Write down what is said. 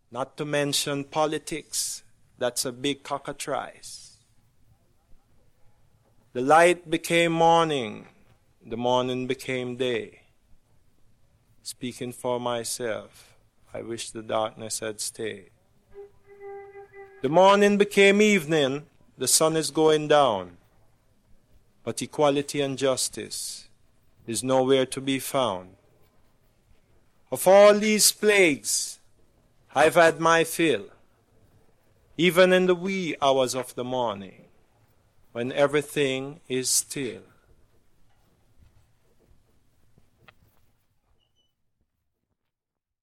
Not to mention politics, that's a big cockatrice. The light became morning, the morning became day. Speaking for myself, I wish the darkness had stayed. The morning became evening, the sun is going down. But equality and justice is nowhere to be found. Of all these plagues, I've had my fill, even in the wee hours of the morning, when everything is still.